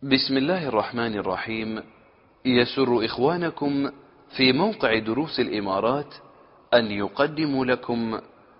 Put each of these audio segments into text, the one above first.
بسم الله الرحمن الرحيم. يسر إخوانكم في موقع دروس الإمارات أن يقدموا لكم.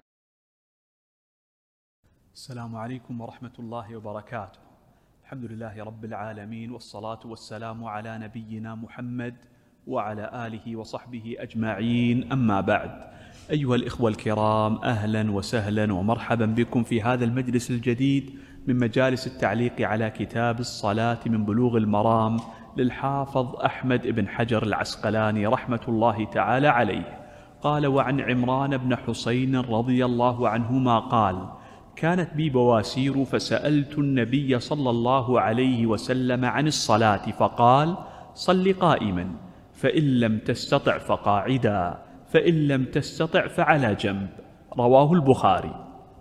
السلام عليكم ورحمة الله وبركاته. الحمد لله رب العالمين، والصلاة والسلام على نبينا محمد وعلى آله وصحبه أجمعين، أما بعد. أيها الإخوة الكرام، أهلا وسهلا ومرحبا بكم في هذا المجلس الجديد من مجالس التعليق على كتاب الصلاة من بلوغ المرام للحافظ أحمد بن حجر العسقلاني رحمة الله تعالى عليه. قال: وعن عمران بن حسين رضي الله عنهما قال: كانت بي بواسير فسألت النبي صلى الله عليه وسلم عن الصلاة فقال: صل قائما، فإن لم تستطع فقاعدا، فإن لم تستطع فعلى جنب. رواه البخاري.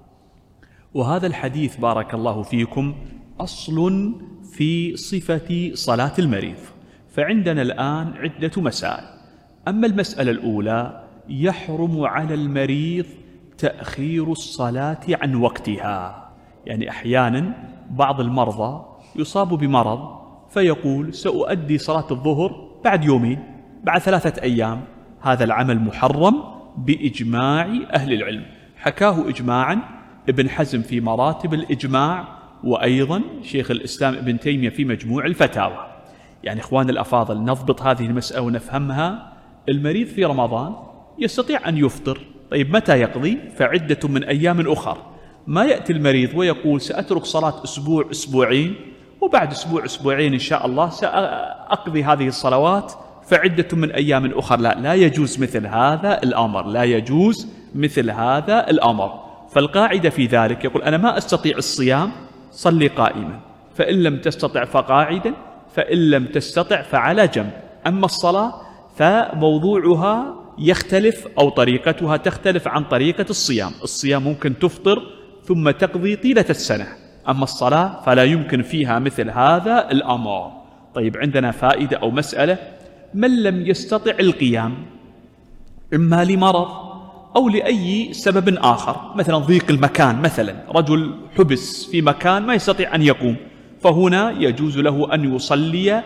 وهذا الحديث بارك الله فيكم أصل في صفة صلاة المريض. فعندنا الآن عدة مسائل. أما المسألة الأولى: يحرم على المريض تأخير الصلاة عن وقتها. يعني أحيانا بعض المرضى يصاب بمرض فيقول: سأؤدي صلاة الظهر بعد يومين، بعد 3 أيام. هذا العمل محرم بإجماع أهل العلم، حكاه إجماعا ابن حزم في مراتب الإجماع، وأيضا شيخ الإسلام ابن تيمية في مجموع الفتاوى. يعني إخوان الأفاضل، نضبط هذه المسألة ونفهمها. المريض في رمضان يستطيع أن يفطر، طيب متى يقضي؟ فعدة من أيام أخر. ما يأتي المريض ويقول: سأترك صلاة أسبوع أسبوعين، وبعد أسبوع أسبوعين إن شاء الله سأقضي هذه الصلوات فعدة من أيام أخر. لا يجوز مثل هذا الأمر، لا يجوز مثل هذا الأمر. فالقاعدة في ذلك يقول: أنا ما أستطيع الصيام، صلي قائما، فإن لم تستطع فقاعدا، فإن لم تستطع فعلى جنب. أما الصلاة فموضوعها يختلف، أو طريقتها تختلف عن طريقة الصيام. الصيام ممكن تفطر ثم تقضي طيلة السنة، أما الصلاة فلا يمكن فيها مثل هذا الأمر. طيب، عندنا فائدة أو مسألة: من لم يستطع القيام إما لمرض أو لأي سبب آخر، مثلا ضيق المكان، مثلا رجل حبس في مكان ما يستطيع أن يقوم، فهنا يجوز له أن يصلي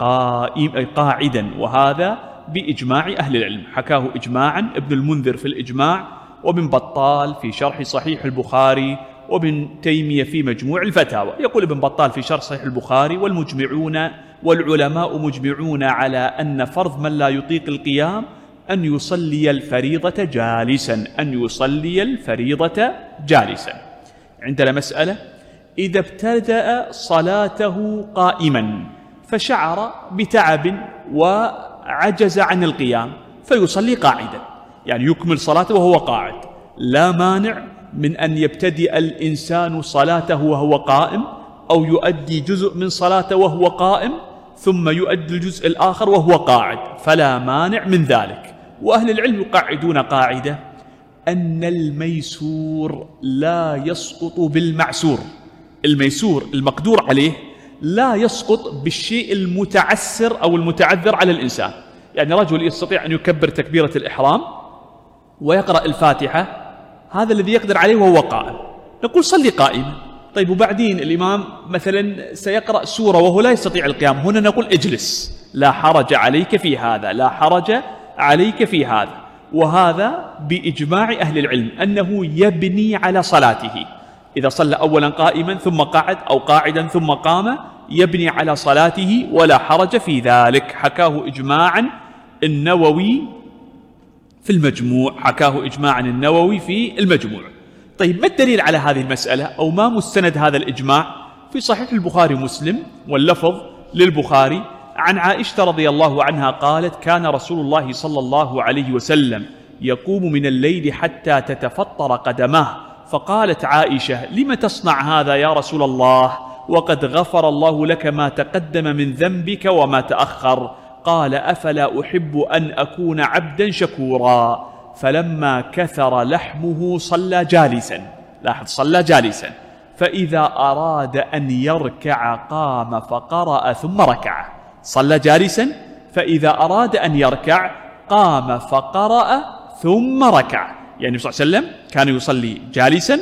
قاعدا، وهذا بإجماع أهل العلم، حكاه إجماعا ابن المنذر في الإجماع، وابن بطال في شرح صحيح البخاري، وابن تيمية في مجموع الفتاوى. يقول ابن بطال في شرح صحيح البخاري: والمجمعون والعلماء مجمعون على أن فرض من لا يطيق القيام أن يصلي الفريضة جالسا، أن يصلي الفريضة جالسا. عندنا مسألة: إذا ابتدأ صلاته قائما فشعر بتعب وعجز عن القيام فيصلي قاعدا، يعني يكمل صلاته وهو قاعد. لا مانع من أن يبتدئ الإنسان صلاته وهو قائم، أو يؤدي جزء من صلاته وهو قائم ثم يؤدي الجزء الآخر وهو قاعد، فلا مانع من ذلك. وأهل العلم يقعدون قاعدة: أن الميسور لا يسقط بالمعسور. الميسور المقدور عليه لا يسقط بالشيء المتعسر أو المتعذر على الإنسان. يعني رجل يستطيع أن يكبر تكبيرة الإحرام ويقرأ الفاتحة، هذا الذي يقدر عليه وهو قائم، نقول صلي قائما. طيب، وبعدين الإمام مثلا سيقرأ سورة وهو لا يستطيع القيام، هنا نقول اجلس، لا حرج عليك في هذا، لا حرج عليك في هذا. وهذا بإجماع أهل العلم أنه يبني على صلاته. إذا صلى أولا قائما ثم قعد، أو قاعدا ثم قام، يبني على صلاته ولا حرج في ذلك. حكاه إجماعا النووي في المجموع، حكاه إجماعا النووي في المجموع. طيب، ما الدليل على هذه المسألة، أو ما مستند هذا الإجماع؟ في صحيح البخاري ومسلم، واللفظ للبخاري، عن عائشة رضي الله عنها قالت: كان رسول الله صلى الله عليه وسلم يقوم من الليل حتى تتفطر قدماه، فقالت عائشة: لم تصنع هذا يا رسول الله، وقد غفر الله لك ما تقدم من ذنبك وما تأخر؟ قال: أفلا أحب أن أكون عبدا شكورا. فلما كثر لحمه صلى جالسا، لاحظ، صلى جالسا، فإذا أراد أن يركع قام فقرأ ثم ركع. صلى جالسا، فإذا أراد أن يركع قام فقرأ ثم ركع. يعني النبي صلى الله عليه وسلم كان يصلي جالسا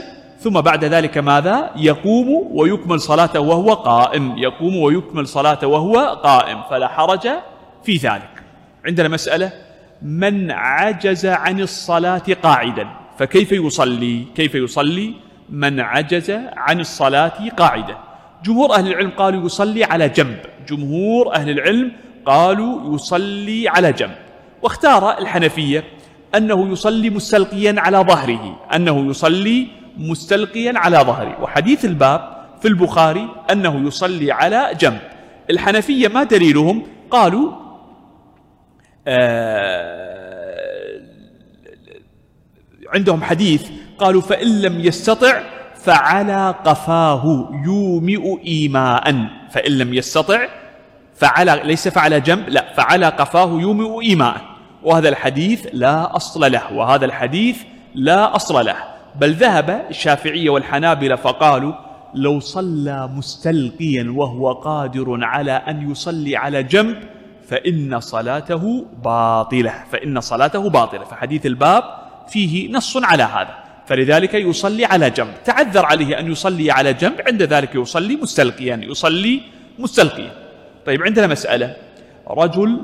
ثم بعد ذلك ماذا؟ يقوم ويكمل صلاته وهو قائم، يقوم ويكمل صلاته وهو قائم، فلا حرج في ذلك. عندنا مسألة: من عجز عن الصلاة قاعدا فكيف يصلي؟ كيف يصلي من عجز عن الصلاة قاعدا؟ جمهور أهل العلم قالوا يصلي على جنب، جمهور أهل العلم قالوا يصلي على جنب، واختار الحنفية أنه يصلي مستلقيا على ظهره، أنه يصلي مستلقيا على ظهره، وحديث الباب في البخاري أنه يصلي على جنب. الحنفية ما دليلهم؟ قالوا عندهم حديث قالوا: فإن لم يستطع فعلى قفاه يومئ إيماء. فإن لم يستطع فعلى، ليس فعلى جنب، لا، فعلى قفاه يومئ إيماء، وهذا الحديث لا أصل له، وهذا الحديث لا أصل له. بل ذهب الشافعية والحنابلة فقالوا: لو صلى مستلقيا وهو قادر على أن يصلي على جنب فإن صلاته باطلة، فإن صلاته باطلة. فحديث الباب فيه نص على هذا، فلذلك يصلي على جنب. تعذر عليه أن يصلي على جنب، عند ذلك يصلي مستلقيا، يصلي مستلقيا. طيب عندنا مسألة: رجل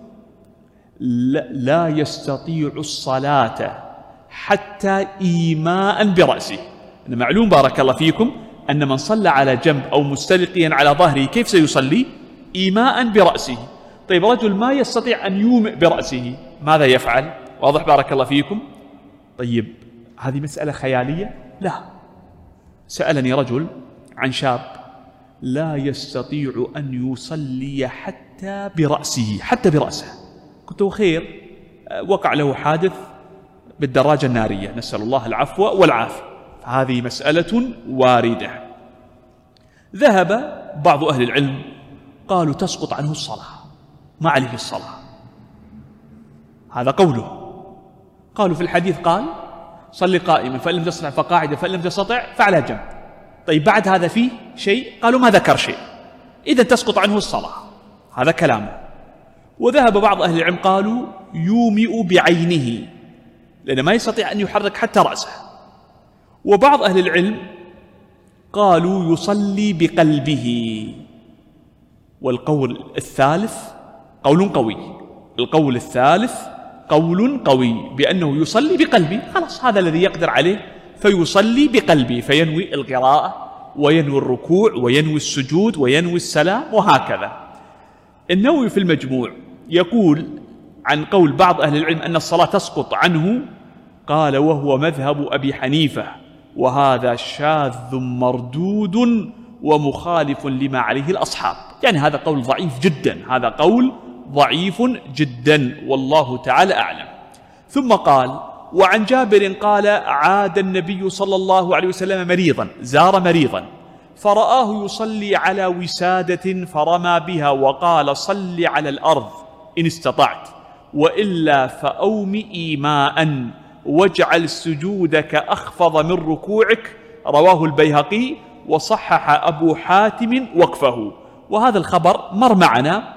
لا يستطيع الصلاة حتى إيماء برأسه. معلوم بارك الله فيكم أن من صلى على جنب أو مستلقيا على ظهره كيف سيصلي؟ إيماء برأسه. طيب رجل ما يستطيع أن يومئ برأسه ماذا يفعل؟ واضح بارك الله فيكم؟ طيب هذه مسألة خيالية؟ لا. سألني رجل عن شاب لا يستطيع أن يصلي حتى برأسه، حتى برأسه. قلت له: خير، وقع له حادث بالدراجة النارية، نسأل الله العفو والعافية، فهذه مسألة واردة. ذهب بعض أهل العلم قالوا تسقط عنه الصلاة، ما عليه الصلاة، هذا قوله. قالوا في الحديث قال: صلي قائما، فإن لم تستطع فقاعدا، فإن لم تستطع فعلى جنب. طيب بعد هذا فيه شيء؟ قالوا ما ذكر شيء، إذا تسقط عنه الصلاة، هذا كلامه. وذهب بعض أهل العلم قالوا يومئ بعينه، لأنه ما يستطيع أن يحرك حتى رأسه. وبعض أهل العلم قالوا يصلي بقلبه. والقول الثالث قول قوي، القول الثالث قول قوي بأنه يصلي بقلبه، خلاص هذا الذي يقدر عليه، فيصلي بقلبه، فينوي القراءة وينوي الركوع وينوي السجود وينوي السلام وهكذا. النووي في المجموع يقول عن قول بعض أهل العلم أن الصلاة تسقط عنه، قال: وهو مذهب أبي حنيفة، وهذا شاذ مردود ومخالف لما عليه الأصحاب. يعني هذا قول ضعيف جدا، هذا قول ضعيف جدا، والله تعالى أعلم. ثم قال: وعن جابر قال: عاد النبي صلى الله عليه وسلم مريضا، زار مريضا، فرآه يصلي على وسادة فرمى بها وقال: صل على الأرض إن استطعت، وإلا فأومئ إيماء واجعل سجودك أخفض من ركوعك. رواه البيهقي وصحح أبو حاتم وقفه. وهذا الخبر مر معنا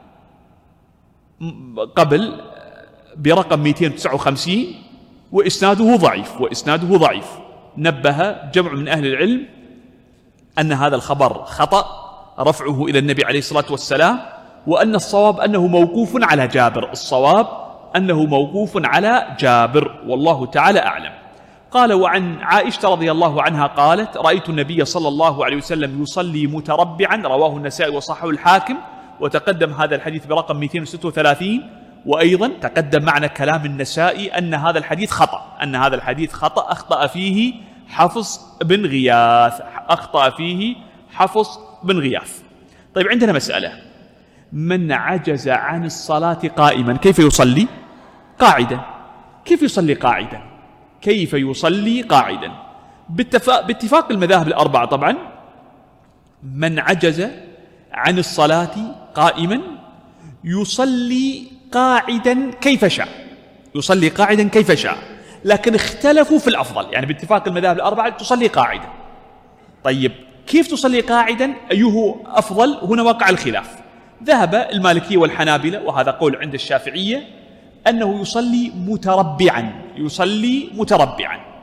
قبل برقم 259 وإسناده ضعيف، وإسناده ضعيف. نبه جمع من أهل العلم أن هذا الخبر خطأ رفعه إلى النبي عليه الصلاة والسلام، وأن الصواب أنه موقوف على جابر، الصواب أنه موقوف على جابر، والله تعالى أعلم. قال: وعن عائشة رضي الله عنها قالت: رأيت النبي صلى الله عليه وسلم يصلي متربعا، رواه النسائي وصححه الحاكم، وتقدم هذا الحديث برقم 236. وأيضا تقدم معنا كلام النسائي أن هذا الحديث خطأ، أن هذا الحديث خطأ، أخطأ فيه حفص بن غياث، أخطأ فيه حفص بن غياث. طيب عندنا مسألة: من عجز عن الصلاة قائما كيف يصلي؟ قاعدا. كيف يصلي قاعدا؟ كيف يصلي قاعدا؟ باتفاق المذاهب الأربعة طبعا، من عجز عن الصلاة قائما يصلي قاعدا كيف شاء، يصلي قاعدا كيف شاء، لكن اختلفوا في الأفضل. يعني باتفاق المذاهب الأربعة تصلي قاعدا. طيب كيف تصلي قاعدا؟ أيه أفضل؟ هنا وقع الخلاف. ذهب المالكية والحنابلة، وهذا قول عند الشافعية، أنه يصلي متربعا، يصلي متربعا.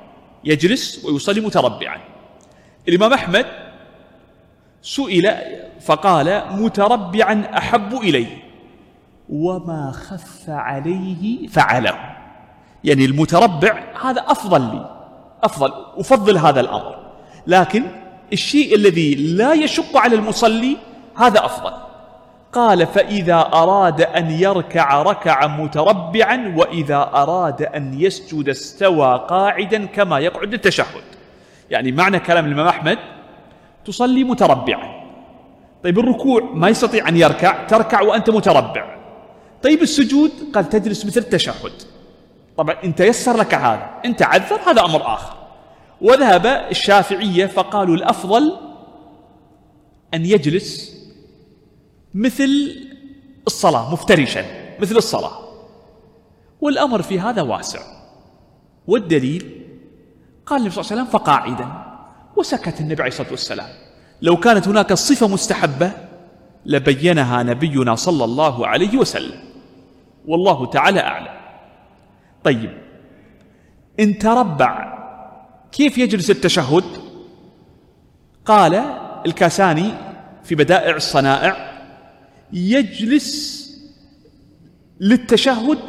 يجلس ويصلي متربعا. الإمام أحمد سئل فقال متربعا أحب إلي، وما خف عليه فعله، يعني المتربع هذا أفضل لي، أفضل هذا الأمر، لكن الشيء الذي لا يشق على المصلي هذا أفضل. قال فإذا أراد أن يركع ركع متربعا، وإذا أراد أن يسجد استوى قاعدا كما يقعد التشهد. يعني معنى كلام الإمام أحمد تصلي متربعا، طيب الركوع ما يستطيع أن يركع، تركع وأنت متربع. طيب السجود قال تجلس مثل التشهد. طبعا إن تيسر لك هذا، إن تعذر هذا أمر آخر. وذهب الشافعية فقالوا الأفضل أن يجلس مثل الصلاة مفترشا مثل الصلاة، والأمر في هذا واسع. والدليل قال النبي صلى الله عليه وسلم فقاعدا، وسكت النبي عليه الصلاة والسلام. لو كانت هناك صفة مستحبة لبينها نبينا صلى الله عليه وسلم، والله تعالى أعلم. طيب إن تربع كيف يجلس التشهد؟ قال الكاساني في بدائع الصنائع يجلس للتشهد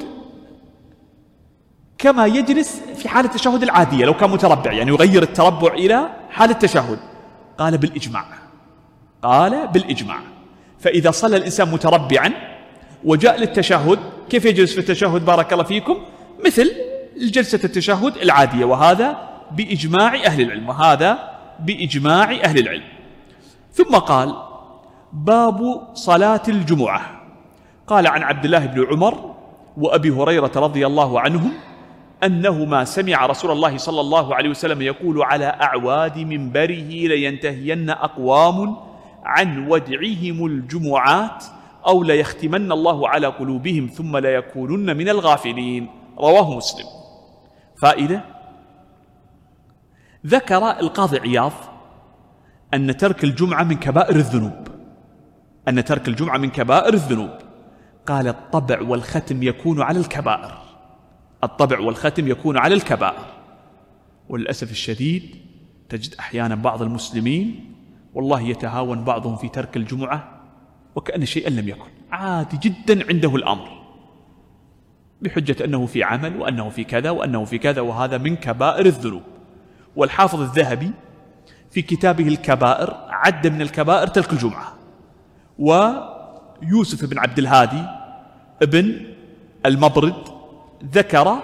كما يجلس في حالة التشهد العادية لو كان متربع، يعني يغير التربع إلى حالة التشهد. قال بالإجماع. فإذا صلى الإنسان متربعا وجاء للتشهد كيف يجلس في التشهد بارك الله فيكم؟ مثل جلسة التشهد العادية، وهذا بإجماع أهل العلم. ثم قال باب صلاة الجمعة. قال عن عبد الله بن عمر وأبي هريرة رضي الله عنهم أنهما سمع رسول الله صلى الله عليه وسلم يقول على أعواد منبره لينتهين أقوام عن ودعهم الجمعات أو ليختمن الله على قلوبهم ثم ليكونن من الغافلين. رواه مسلم. فائدة: ذكر القاضي عياض أن ترك الجمعة من كبائر الذنوب، قال الطبع والختم يكون على الكبائر. وللأسف الشديد تجد أحيانا بعض المسلمين والله يتهاون بعضهم في ترك الجمعة وكأن شيئا لم يكن، عادي جدا عنده الأمر بحجة أنه في عمل وأنه في كذا وأنه في كذا، وهذا من كبائر الذنوب. والحافظ الذهبي في كتابه الكبائر عد من الكبائر ترك الجمعة. ويوسف بن عبد الهادي ابن المبرد ذكر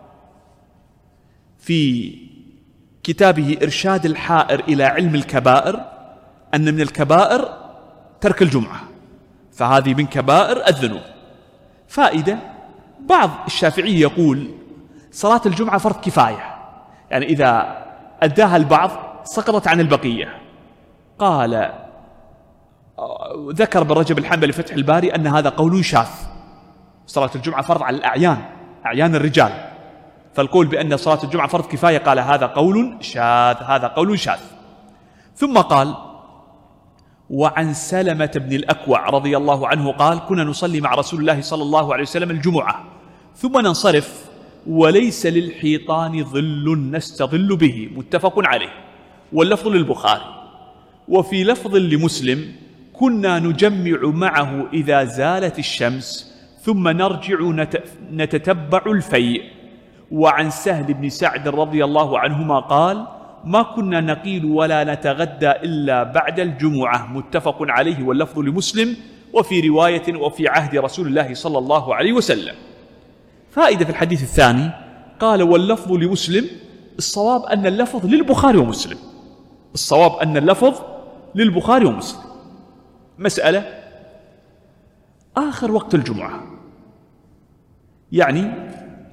في كتابه إرشاد الحائر إلى علم الكبائر أن من الكبائر ترك الجمعة، فهذه من كبائر الذنوب. فائدة: بعض الشافعي يقول صلاة الجمعة فرض كفاية، يعني إذا أداها البعض سقطت عن البقية. قال ذكر ابن رجب الحنبلي فتح الباري أن هذا قول شاذ، صلاة الجمعة فرض على أعيان الرجال، فالقول بأن صلاة الجمعة فرض كفاية قال هذا قول شاذ. ثم قال: وعن سلمة بن الأكوع رضي الله عنه قال: كنا نصلي مع رسول الله صلى الله عليه وسلم الجمعة ثم ننصرف وليس للحيطان ظل نستظل به، متفق عليه. واللفظ للبخاري. وفي لفظ لمسلم: كنا نجمع معه إذا زالت الشمس ثم نرجع نتتبع الفيء. وعن سهل بن سعد رضي الله عنهما قال: ما كنا نقيل ولا نتغدى إلا بعد الجمعة، متفق عليه. واللفظ لمسلم. وفي رواية: وفي عهد رسول الله صلى الله عليه وسلم. فائدة في الحديث الثاني: قال واللفظ لمسلم، الصواب أن اللفظ للبخاري ومسلم. مسألة: آخر وقت الجمعة، يعني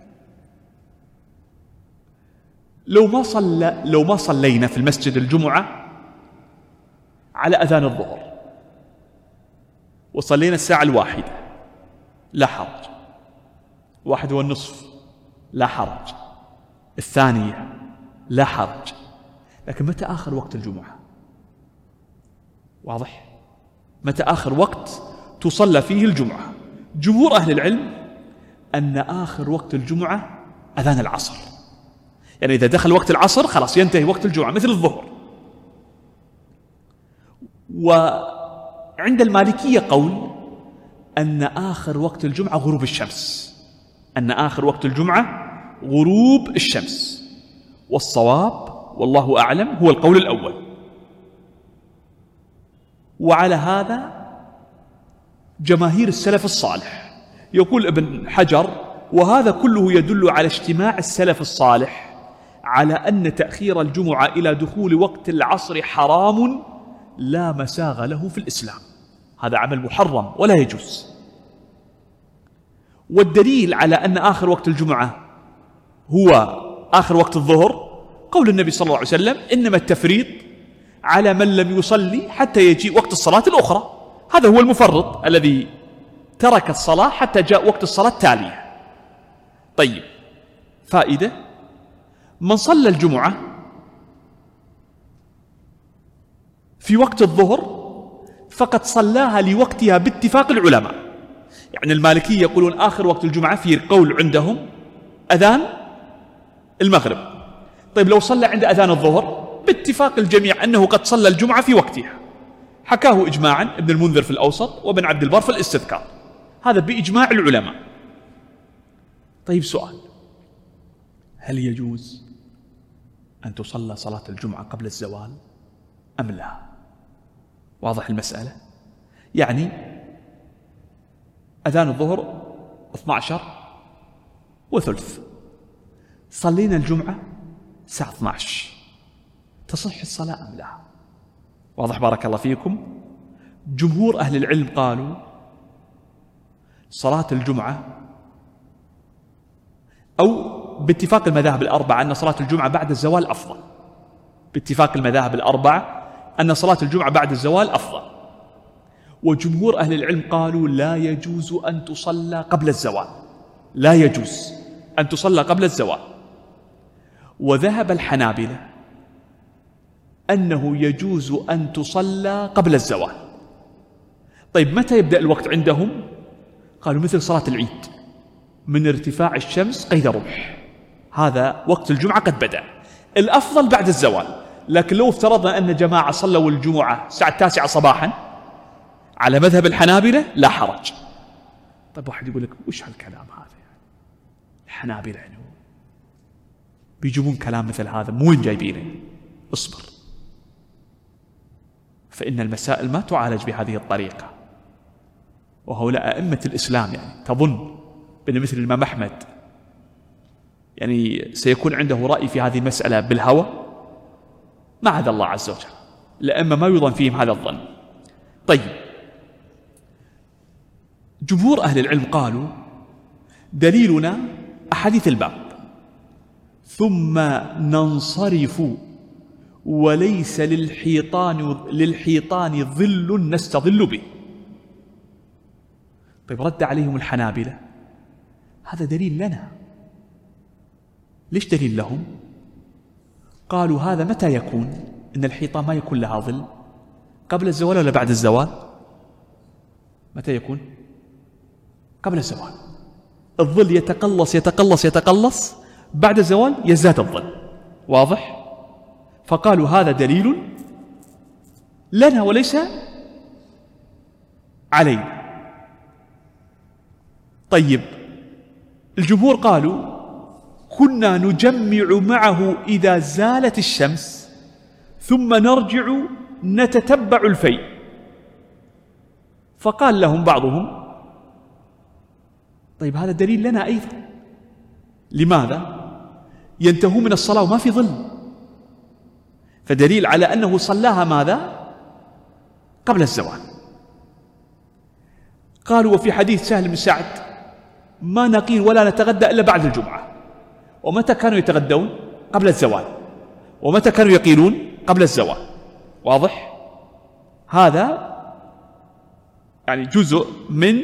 لو ما صلينا في المسجد الجمعة على أذان الظهر وصلينا الساعة 1 لا حرج، 1:30 لا حرج، 2 لا حرج. لكن متى آخر وقت الجمعة؟ واضح؟ متى آخر وقت تصلى فيه الجمعة؟ جمهور أهل العلم أن آخر وقت الجمعة أذان العصر، يعني إذا دخل وقت العصر خلاص ينتهي وقت الجمعة مثل الظهر. وعند المالكية قول أن آخر وقت الجمعة غروب الشمس، أن آخر وقت الجمعة غروب الشمس، والصواب والله أعلم هو القول الأول. وعلى هذا جماهير السلف الصالح. يقول ابن حجر: وهذا كله يدل على اجتماع السلف الصالح على أن تأخير الجمعة إلى دخول وقت العصر حرام لا مساغ له في الإسلام، هذا عمل محرم ولا يجوز. والدليل على أن آخر وقت الجمعة هو آخر وقت الظهر قول النبي صلى الله عليه وسلم: إنما التفريط على من لم يصلي حتى يجيء وقت الصلاة الأخرى. هذا هو المفرط الذي ترك الصلاة حتى جاء وقت الصلاة التالية. طيب، فائدة: من صلى الجمعة في وقت الظهر فقد صلاها لوقتها باتفاق العلماء. يعني المالكية يقولون آخر وقت الجمعة في قول عندهم أذان المغرب. طيب لو صلى عند أذان الظهر باتفاق الجميع أنه قد صلى الجمعة في وقتها، حكاه إجماعا ابن المنذر في الأوسط وابن عبد البر في الاستذكار، هذا بإجماع العلماء. طيب سؤال: هل يجوز أن تصلى صلاة الجمعة قبل الزوال أم لا؟ واضح المسألة؟ يعني أذان الظهر 12:30، صلينا الجمعة الساعة 12، تصح الصلاة أم لا؟ واضح بارك الله فيكم؟ جمهور أهل العلم قالوا صلاة الجمعة، أو باتفاق المذاهب الأربعة أن صلاة الجمعة بعد الزوال أفضل، باتفاق المذاهب الأربعة أن صلاة الجمعة بعد الزوال أفضل. وجمهور أهل العلم قالوا لا يجوز أن تصلى قبل الزوال، لا يجوز أن تصلى قبل الزوال. وذهب الحنابلة أنه يجوز أن تصلى قبل الزوال. طيب متى يبدأ الوقت عندهم؟ قالوا مثل صلاة العيد، من ارتفاع الشمس قيد رمح، هذا وقت الجمعة قد بدأ. الأفضل بعد الزوال، لكن لو افترضنا أن جماعة صلوا الجمعة الساعة 9 صباحا على مذهب الحنابلة لا حرج. طيب واحد يقول لك وش هالكلام هذا؟ الحنابلة يعني بيجيبون كلام مثل هذا مو وين جايبينه؟ اصبر، فإن المسائل ما تعالج بهذه الطريقة. وهؤلاء أئمة الإسلام، يعني تظن بأن مثل الإمام أحمد يعني سيكون عنده رأي في هذه المسألة بالهوى؟ معاذ الله عز وجل، الأئمة ما يظن فيهم هذا الظن. طيب، جمهور أهل العلم قالوا دليلنا أحاديث الباب: ثم ننصرف وليس للحيطان ظل نستظل به. طيب رد عليهم الحنابلة: هذا دليل لنا. ليش دليل لهم؟ قالوا هذا متى يكون؟ إن الحيطان ما يكون لها ظل قبل الزوال ولا بعد الزوال؟ متى يكون؟ قبل الزوال. الظل يتقلص يتقلص يتقلص، بعد الزوال يزداد الظل. واضح؟ فقالوا هذا دليل لنا وليس علينا. طيب الجمهور قالوا كنا نجمع معه إذا زالت الشمس ثم نرجع نتتبع الفيء. فقال لهم بعضهم طيب هذا دليل لنا أيضا. لماذا؟ ينتهون من الصلاة وما في ظل، فدليل على أنه صلاها ماذا؟ قبل الزوال. قالوا وفي حديث سهل بن سعد ما نقيل ولا نتغدى إلا بعد الجمعة. ومتى كانوا يتغدون؟ قبل الزوال. ومتى كانوا يقيلون؟ قبل الزوال. واضح؟ هذا يعني جزء من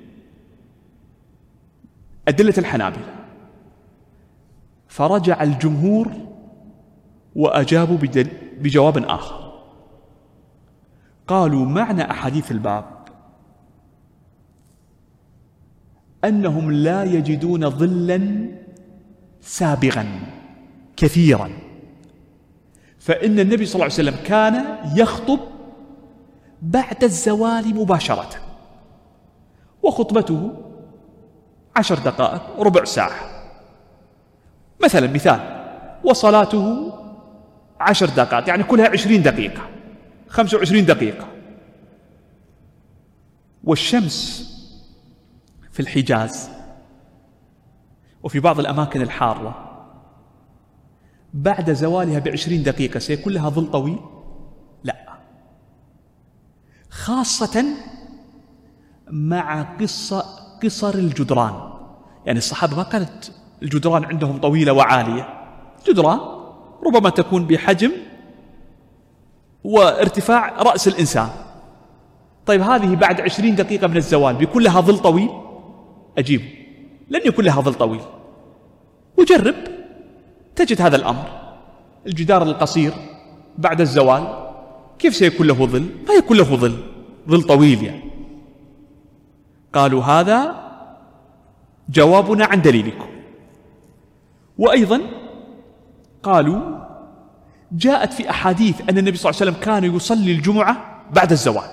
أدلة الحنابلة. فرجع الجمهور وأجابوا بجواب آخر. قالوا معنى أحاديث الباب أنهم لا يجدون ظلا سابغا كثيرا، فإن النبي صلى الله عليه وسلم كان يخطب بعد الزوال مباشرة، وخطبته 10 دقائق ربع ساعة مثلا، مثال، وصلاته 10 دقائق، يعني كلها 20 دقيقة 25 دقيقة. والشمس في الحجاز وفي بعض الأماكن الحارة بعد زوالها ب20 دقيقة سيكون لها ظل طويل؟ لا، خاصة مع قصر الجدران. يعني الصحابة ما كانت الجدران عندهم طويلة وعالية، جدران ربما تكون بحجم وارتفاع رأس الإنسان. طيب هذه بعد 20 دقيقة من الزوال بيكون لها ظل طويل؟ أجيب لن يكون لها ظل طويل. وجرب تجد هذا الأمر، الجدار القصير بعد الزوال كيف سيكون له ظل؟ ما يكون له ظل طويل يعني. قالوا هذا جوابنا عن دليلكم. وأيضا قالوا جاءت في أحاديث أن النبي صلى الله عليه وسلم كان يصلي الجمعة بعد الزوال،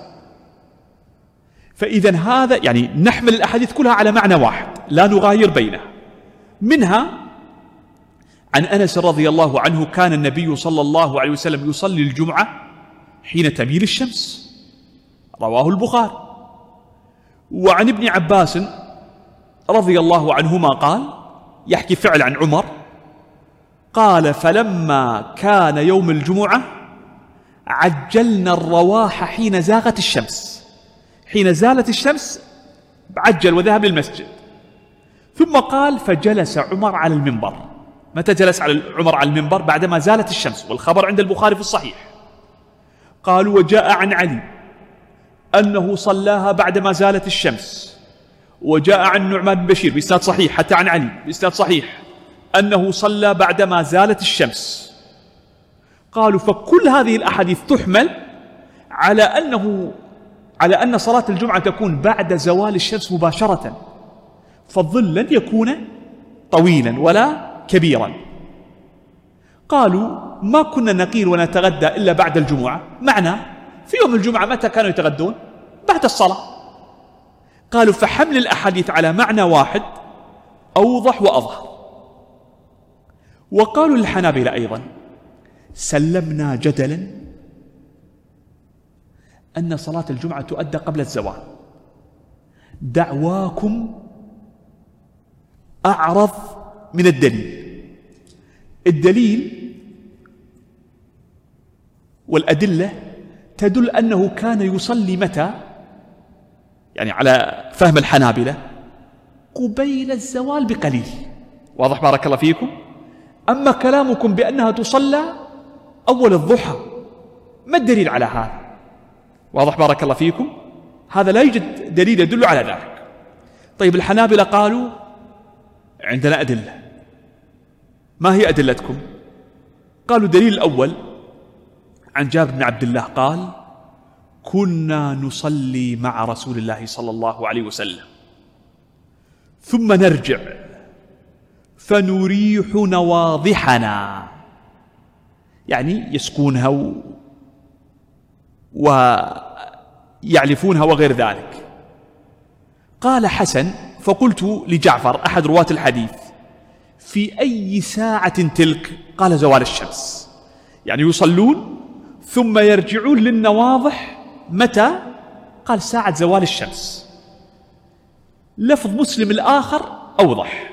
فإذا هذا يعني نحمل الأحاديث كلها على معنى واحد لا نغاير بينها. منها عن أنس رضي الله عنه كان النبي صلى الله عليه وسلم يصلي الجمعة حين تميل الشمس، رواه البخاري. وعن ابن عباس رضي الله عنهما قال، يحكي فعل عن عمر، قال فلما كان يوم الجمعة عجلنا الرواح حين زاغت الشمس، حين زالت الشمس عجل وذهب للمسجد. ثم قال فجلس عمر على المنبر. متى جلس عمر على المنبر؟ بعدما زالت الشمس، والخبر عند البخاري في الصحيح. قالوا وجاء عن علي أنه صلاها بعدما زالت الشمس، وجاء عن نعمان بن بشير بإسناد صحيح حتى عن علي بإسناد صحيح أنه صلى بعدما زالت الشمس. قالوا فكل هذه الأحاديث تحمل على أن صلاة الجمعة تكون بعد زوال الشمس مباشرة، فالظل لن يكون طويلا ولا كبيرا. قالوا ما كنا نقيل ونتغدى إلا بعد الجمعة، معنى في يوم الجمعة متى كانوا يتغدون؟ بعد الصلاة. قالوا فحمل الأحاديث على معنى واحد أوضح وأظهر. وقالوا للحنابلة أيضا سلمنا جدلا أن صلاة الجمعة تؤدى قبل الزوال، دعواكم أعرض من الدليل. الدليل والأدلة تدل أنه كان يصلي متى؟ يعني على فهم الحنابلة قبيل الزوال بقليل. واضح بارك الله فيكم؟ أما كلامكم بأنها تصلى أول الضحى، ما الدليل على هذا؟ واضح بارك الله فيكم؟ هذا لا يوجد دليل يدل على ذلك. طيب الحنابلة قالوا عندنا أدلة. ما هي أدلتكم؟ قالوا الدليل الأول عن جابر بن عبد الله قال كنا نصلي مع رسول الله صلى الله عليه وسلم ثم نرجع فنريح نواضحنا، يعني يسكونها ويعلفونها وغير ذلك. قال حسن فقلت لجعفر أحد رواة الحديث في أي ساعة تلك؟ قال زوال الشمس، يعني يصلون ثم يرجعون للنواضح متى؟ قال ساعة زوال الشمس. لفظ مسلم الآخر أوضح.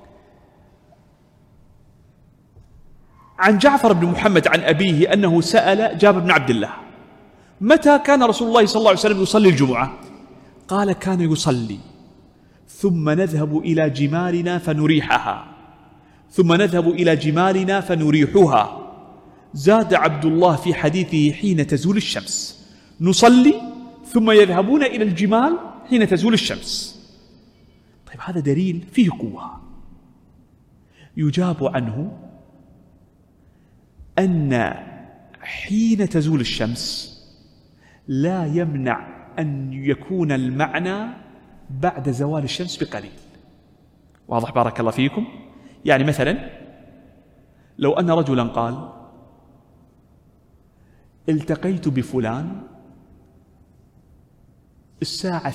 عن جعفر بن محمد عن أبيه أنه سأل جابر بن عبد الله متى كان رسول الله صلى الله عليه وسلم يصلي الجمعة؟ قال كان يصلي ثم نذهب إلى جمالنا فنريحها، ثم نذهب إلى جمالنا فنريحها. زاد عبد الله في حديثه حين تزول الشمس، نصلي ثم يذهبون إلى الجمال حين تزول الشمس. طيب هذا دليل فيه قوة. يجاب عنه أن حين تزول الشمس لا يمنع أن يكون المعنى بعد زوال الشمس بقليل. واضح بارك الله فيكم؟ يعني مثلا لو أن رجلا قال التقيت بفلان الساعة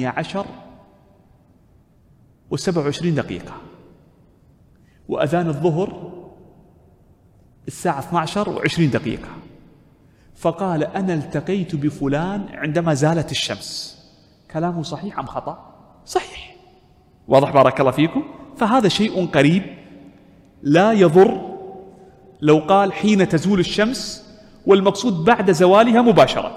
12:27 وأذان الظهر الساعة 12:20، فقال أنا التقيت بفلان عندما زالت الشمس، كلامه صحيح أم خطأ؟ صحيح. واضح بارك الله فيكم؟ فهذا شيء قريب لا يضر لو قال حين تزول الشمس والمقصود بعد زوالها مباشرة.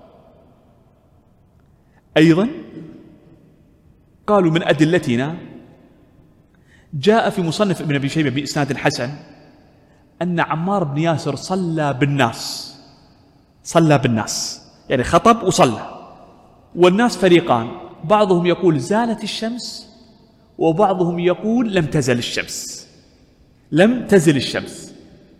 أيضا قالوا من أدلتنا جاء في مصنف ابن أبي شيبة بإسناد حسن أن عمار بن ياسر صلى بالناس، يعني خطب وصلى، والناس فريقان، بعضهم يقول زالت الشمس وبعضهم يقول لم تزل الشمس.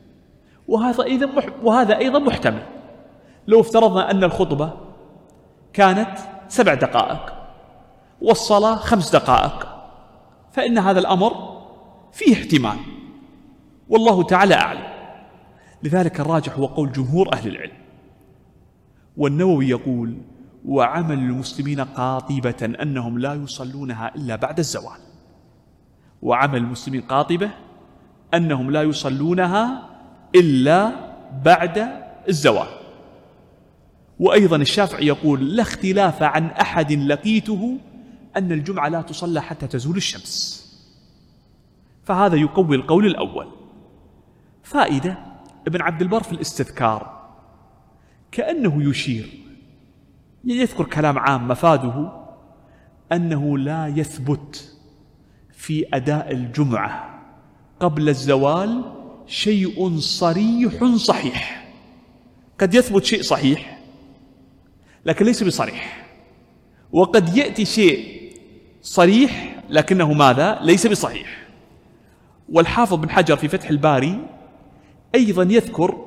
وهذا أيضا محتمل. لو افترضنا أن الخطبة كانت 7 دقائق والصلاة 5 دقائق، فإن هذا الأمر فيه احتمال، والله تعالى أعلم. لذلك الراجح هو قول جمهور أهل العلم. والنووي يقول وعمل المسلمين قاطبة أنهم لا يصلونها إلا بعد الزوال. وعمل المسلمين قاطبة أنهم لا يصلونها إلا بعد الزوال. وأيضا الشافعي يقول لا اختلاف عن أحد لقيته أن الجمعة لا تصلى حتى تزول الشمس. فهذا يقوي القول الأول. فائدة ابن عبد البر في الاستذكار كأنه يشير، يذكر كلام عام مفاده أنه لا يثبت في أداء الجمعة قبل الزوال شيء صريح صحيح. قد يثبت شيء صحيح لكن ليس بصريح، وقد يأتي شيء صريح لكنه ماذا؟ ليس بصحيح. والحافظ بن حجر في فتح الباري أيضا يذكر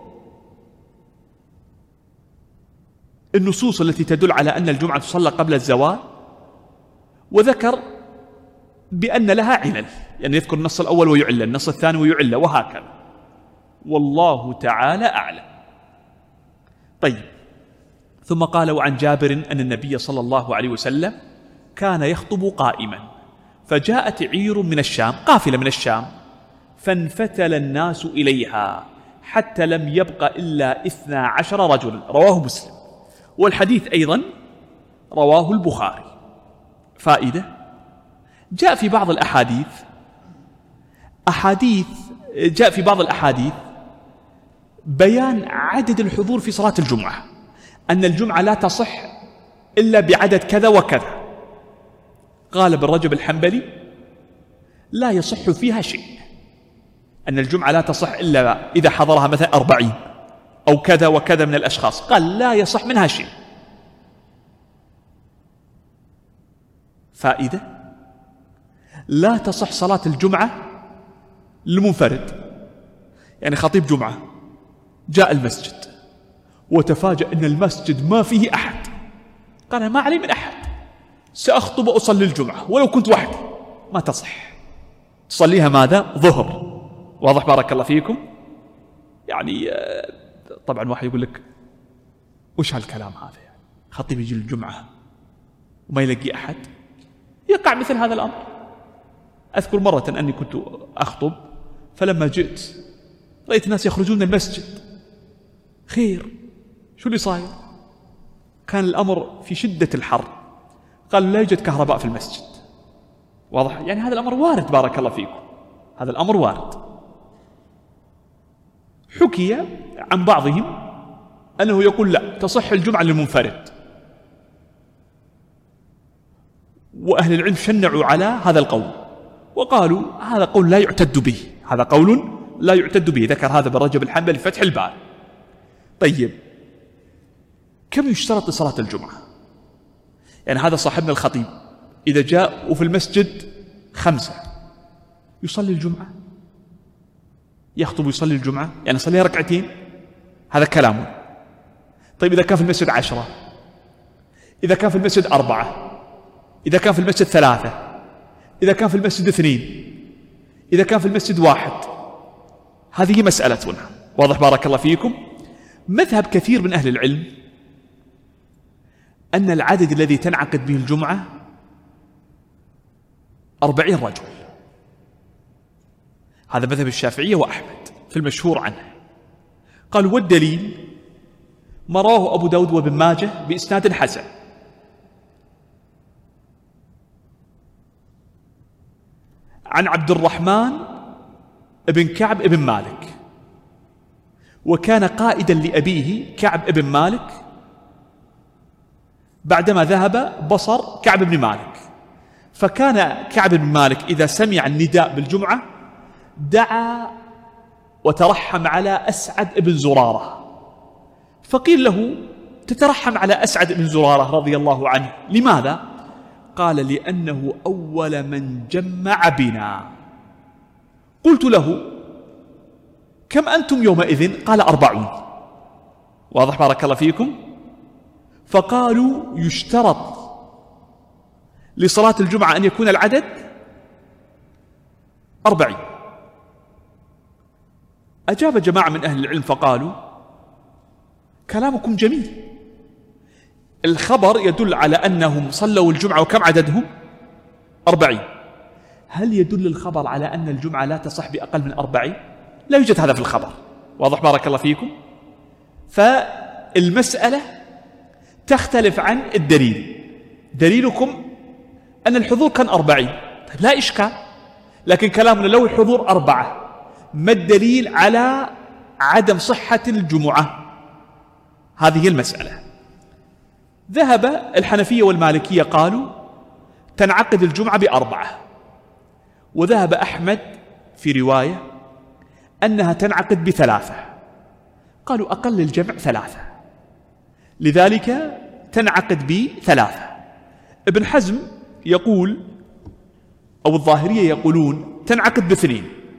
النصوص التي تدل على أن الجمعة تصلى قبل الزوال، وذكر بأن لها علل، يعني يذكر النص الأول ويعلل، النص الثاني ويعلل، وهكذا. والله تعالى أعلم. طيب، ثم قال وعن جابر أن النبي صلى الله عليه وسلم كان يخطب قائما، فجاءت عير من الشام، قافلة من الشام، فانفتل الناس إليها حتى لم يبق إلا 12 رجلا، رواه مسلم. والحديث أيضا رواه البخاري. فائدة جاء في بعض الأحاديث بيان عدد الحضور في صلاة الجمعة، أن الجمعة لا تصح إلا بعدد كذا وكذا. قال ابن رجب الحنبلي لا يصح فيها شيء، أن الجمعة لا تصح إلا إذا حضرها مثلا 40 أو كذا وكذا من الأشخاص، قال لا يصح منها شيء. فائدة لا تصح صلاة الجمعة للمنفرد، يعني خطيب جمعة جاء المسجد وتفاجأ أن المسجد ما فيه أحد، قال ما علي من أحد، سأخطب وأصلي الجمعة ولو كنت وحدي، ما تصح. تصليها ماذا؟ ظهر. واضح بارك الله فيكم؟ يعني طبعا واحد يقول لك وش هالكلام هذا؟ يعني خطيب يجي الجمعة وما يلاقي أحد؟ يقع مثل هذا الأمر. أذكر مرة أني كنت أخطب، فلما جئت رأيت الناس يخرجون من المسجد. خير، شو اللي صاير؟ كان الأمر في شدة الحر، قالوا لا يوجد كهرباء في المسجد. واضح؟ يعني هذا الأمر وارد بارك الله فيكم، هذا الأمر وارد. حكي عن بعضهم أنه يقول لا تصح الجمعة للمنفرد، وأهل العلم شنعوا على هذا القول وقالوا هذا قول لا يعتد به، هذا قول لا يعتد به. ذكر هذا ابن رجب الحنبلي في فتح الباري. طيب، كم يشترط لصلاة الجمعة؟ يعني هذا صاحبنا الخطيب إذا جاء وفي المسجد 5 يصلي الجمعة، يخطب ويصلي الجمعة، يعني يصلي ركعتين، هذا كلامه. طيب إذا كان في المسجد 10، إذا كان في المسجد 4، إذا كان في المسجد 3، إذا كان في المسجد 2، إذا كان في المسجد 1، هذه مسألتنا. واضح بارك الله فيكم. مذهب كثير من أهل العلم أن العدد الذي تنعقد به الجمعة 40 رجل. هذا مذهب الشافعية وأحمد في المشهور عنه. قال والدليل ما رواه أبو داود وابن ماجه بإسناد حسن عن عبد الرحمن بن كعب بن مالك، وكان قائدا لأبيه كعب بن مالك بعدما ذهب بصر كعب بن مالك، فكان كعب بن مالك إذا سمع النداء بالجمعة دعا وترحم على أسعد بن زرارة، فقيل له تترحم على أسعد بن زرارة رضي الله عنه، لماذا؟ قال لأنه أول من جمع بنا. قلت له كم أنتم يومئذ؟ قال 40. واضح بارك الله فيكم. فقالوا يشترط لصلاة الجمعة أن يكون العدد 40. أجاب جماعة من أهل العلم فقالوا كلامكم جميل، الخبر يدل على أنهم صلوا الجمعة وكم عددهم؟ 40. هل يدل الخبر على أن الجمعة لا تصح بأقل من 40؟ لا يوجد هذا في الخبر. واضح بارك الله فيكم. فالمسألة تختلف عن الدليل. دليلكم أن الحضور كان 40، طيب لا إشكال، لكن كلامنا لو الحضور 4، ما الدليل على عدم صحة الجمعة؟ هذه المسألة. ذهب الحنفية والمالكية قالوا تنعقد الجمعة ب4، وذهب أحمد في رواية أنها تنعقد ب3، قالوا أقل الجمع 3، لذلك تنعقد ب3. ابن حزم يقول أو الظاهرية يقولون تنعقد ب2.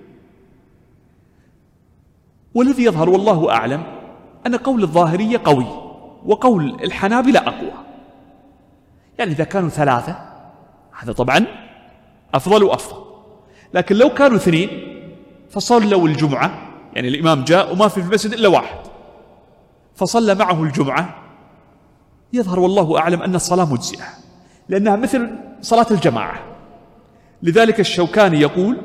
والذي يظهر والله أعلم أن قول الظاهرية قوي وقول الحنابلة أقوى. يعني إذا كانوا 3 هذا طبعا أفضل وأفضل، لكن لو كانوا 2 فصلوا الجمعة، يعني الإمام جاء وما في المسجد إلا واحد فصلى معه الجمعة، يظهر والله أعلم أن الصلاة مجزئة، لأنها مثل صلاة الجماعة. لذلك الشوكاني يقول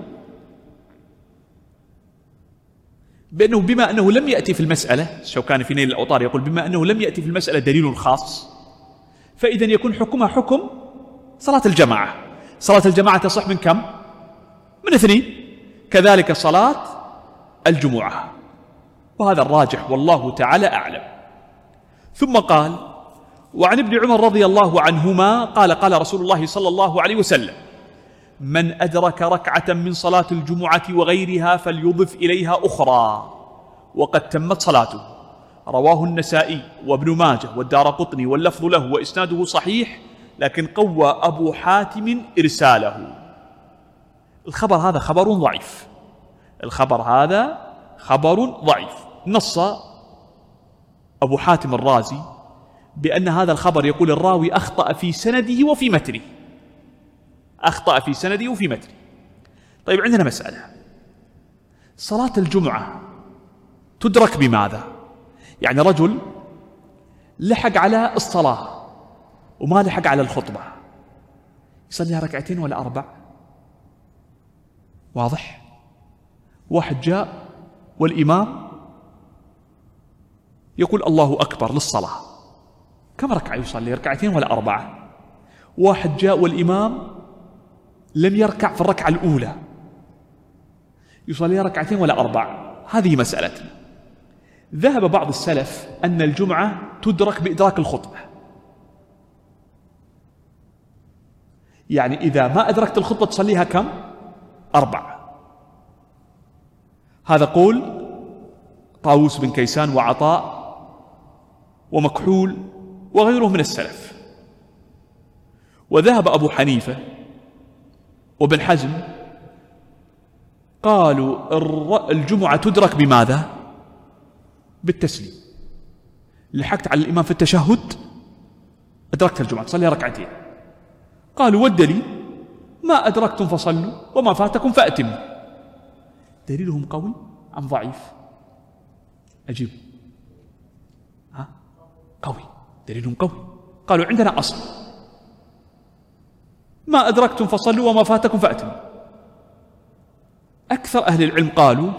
بأنه بما أنه لم يأتي في المسألة، الشوكاني في نيل الأوطار يقول بما أنه لم يأتي في المسألة دليل خاص، فإذا يكون حكمها حكم صلاة الجماعة. صلاة الجماعة تصح من كم؟ من 2. كذلك صلاة الجمعة، وهذا الراجح والله تعالى أعلم. ثم قال وعن ابن عمر رضي الله عنهما قال قال رسول الله صلى الله عليه وسلم من أدرك ركعة من صلاة الجمعة وغيرها فليضف إليها أخرى وقد تمت صلاته. رواه النسائي وابن ماجه والدارقطني واللفظ له وإسناده صحيح، لكن قوى أبو حاتم إرساله. الخبر هذا خبر ضعيف، الخبر هذا خبر ضعيف. نص أبو حاتم الرازي بأن هذا الخبر يقول الراوي أخطأ في سنده وفي متنه، أخطأ في سنده وفي متنه. طيب عندنا مسألة، صلاة الجمعة تدرك بماذا؟ يعني رجل لحق على الصلاة وما لحق على الخطبة، يصليها 2 ولا 4؟ واضح؟ واحد جاء والإمام يقول الله أكبر للصلاة، كم ركعة يصلي؟ 2 ولا 4؟ واحد جاء والإمام لم يركع في الركعة الأولى، يصلي 2 ولا 4؟ هذه مسألتنا. ذهب بعض السلف أن الجمعة تدرك بإدراك الخطبة، يعني إذا ما أدركت الخطبة تصليها كم؟ 4. هذا قول طاووس بن كيسان وعطاء ومكحول وغيره من السلف. وذهب أبو حنيفة وابن حزم قالوا الجمعة تدرك بماذا؟ بالتسليم. لحقت على الإمام في التشهد أدركت الجمعة تصلي 2. قالوا والدليل ما أدركتم فصلوا وما فاتكم فأتموا. دليلهم قوي أم ضعيف؟ أجيب. قوي، دليل قوي. قالوا عندنا أصل: ما أدركتم فصلوا وما فاتكم فأتموا. أكثر أهل العلم قالوا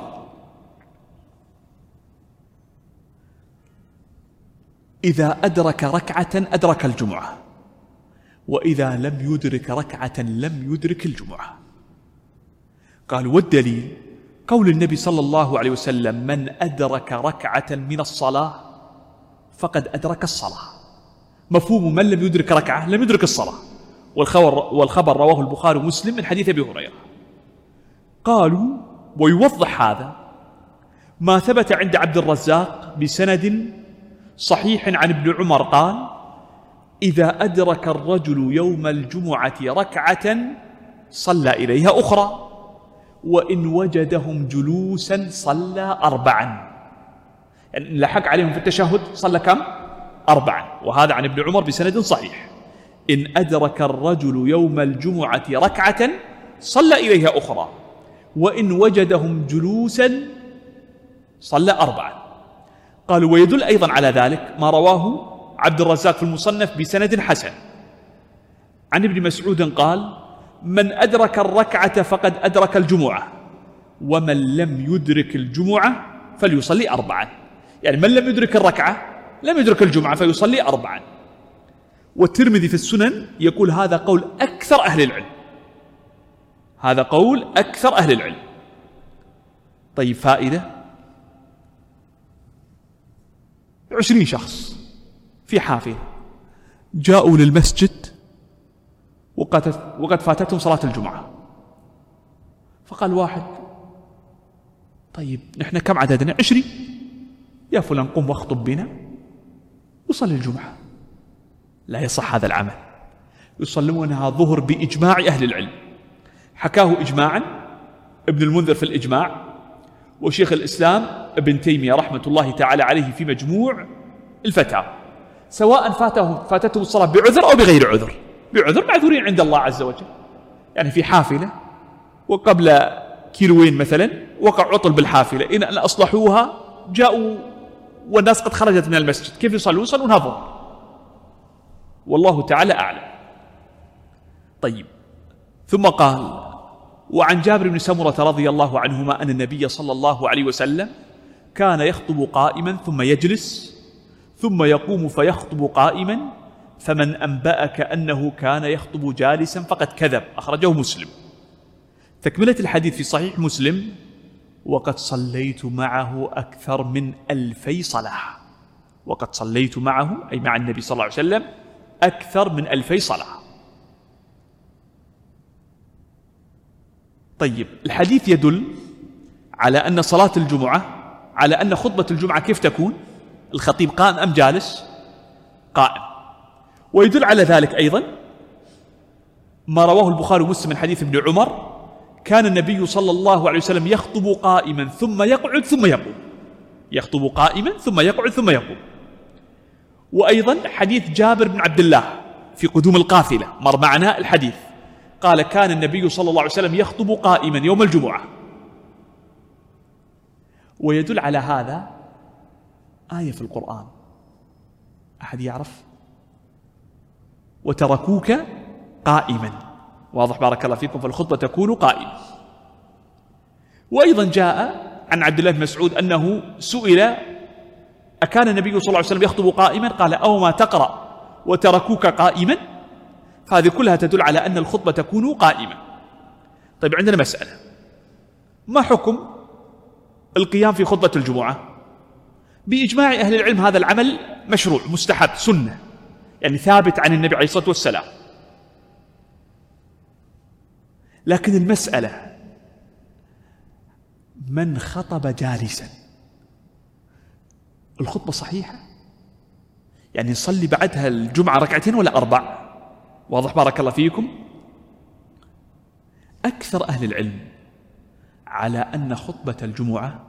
إذا أدرك ركعة أدرك الجمعة، وإذا لم يدرك ركعة لم يدرك الجمعة. قالوا والدليل قول النبي صلى الله عليه وسلم: من أدرك ركعة من الصلاة فقد أدرك الصلاة. مفهوم من لم يدرك ركعة لم يدرك الصلاة، والخبر رواه البخاري ومسلم من حديث أبي هريرة. قالوا ويوضح هذا ما ثبت عند عبد الرزاق بسند صحيح عن ابن عمر قال: إذا أدرك الرجل يوم الجمعة ركعة صلى إليها أخرى، وإن وجدهم جلوسا صلى 4. يعني لحق عليهم في التشهد صلى كم؟ 4. وهذا عن ابن عمر بسند صحيح: إن أدرك الرجل يوم الجمعة ركعة صلى إليها أخرى، وإن وجدهم جلوسا صلى 4. قالوا ويدل أيضا على ذلك ما رواه عبد الرزاق في المصنف بسند حسن عن ابن مسعود قال: من أدرك الركعة فقد أدرك الجمعة، ومن لم يدرك الجمعة فليصلي 4. يعني من لم يدرك الركعة لم يدرك الجمعة فيصلي 4. والترمذي في السنن يقول هذا قول أكثر أهل العلم، هذا قول أكثر أهل العلم. طيب فائدة: 20 شخص في حافلة جاءوا للمسجد وقد فاتتهم صلاة الجمعة، فقال واحد: طيب نحن كم عددنا؟ 20. يا فلان قم واخطب بنا وصلي الجمعة. لا يصح هذا العمل. يصلونها الظهر بإجماع أهل العلم، حكاه إجماعا ابن المنذر في الإجماع، وشيخ الإسلام ابن تيمية رحمة الله تعالى عليه في مجموع الفتاوى، سواء فاتتهم الصلاة بعذر أو بغير عذر. بعذر معذورين عند الله عز وجل، يعني في حافلة وقبل كيلوين مثلا وقع عطل بالحافلة، إن أصلحوها جاءوا والناس قد خرجت من المسجد، كيف يصلون؟ يصلونها ظهر، والله تعالى أعلم. طيب ثم قال: وعن جابر بن سمرة رضي الله عنهما أن النبي صلى الله عليه وسلم كان يخطب قائما ثم يجلس ثم يقوم فيخطب قائما، فمن أنبأك أنه كان يخطب جالسا فقد كذب. أخرجه مسلم. تكملة الحديث في صحيح مسلم: وقد صليت معه أكثر من 2000 صلاة. وقد صليت معه أي مع النبي صلى الله عليه وسلم أكثر من 2000 صلاة. طيب الحديث يدل على أن صلاة الجمعة، على أن خطبة الجمعة كيف تكون؟ الخطيب قائم أم جالس؟ قائم. ويدل على ذلك أيضا ما رواه البخاري ومسلم من حديث ابن عمر: كان النبي صلى الله عليه وسلم يخطب قائما ثم يقعد ثم يقوم. يخطب قائما ثم يقعد ثم يقوم. وأيضا حديث جابر بن عبد الله في قدوم القافلة مر معنا الحديث، قال: كان النبي صلى الله عليه وسلم يخطب قائما يوم الجمعة. ويدل على هذا آية في القرآن، أحد يعرف؟ وتركوك قائما. واضح بارك الله فيكم، فالخطبة تكون قائمة. وأيضا جاء عن عبد الله بن مسعود أنه سئل: أكان النبي صلى الله عليه وسلم يخطب قائما؟ قال: أو ما تقرأ وتركوك قائما. هذه كلها تدل على أن الخطبة تكون قائمة. طيب عندنا مسألة: ما حكم القيام في خطبة الجمعة؟ بإجماع أهل العلم هذا العمل مشروع مستحب سنة، يعني ثابت عن النبي عليه الصلاة والسلام. لكن المسألة: من خطب جالسا الخطبة صحيحة؟ يعني نصلي بعدها الجمعة 2 ولا 4؟ واضح بارك الله فيكم؟ أكثر أهل العلم على أن خطبة الجمعة